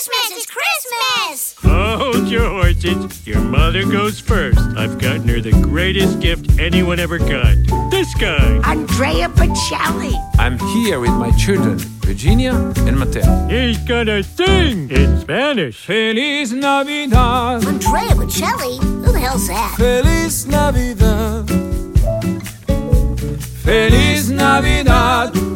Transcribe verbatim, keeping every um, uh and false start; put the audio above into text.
Christmas! It's Christmas! Hold your horses. Your mother goes first. I've gotten her the greatest gift anyone ever got. This guy. Andrea Bocelli. I'm here with my children, Virginia and Mateo. He's gonna sing in Spanish. Feliz Navidad. Andrea Bocelli? Who the hell's that? Feliz Navidad. Feliz Navidad.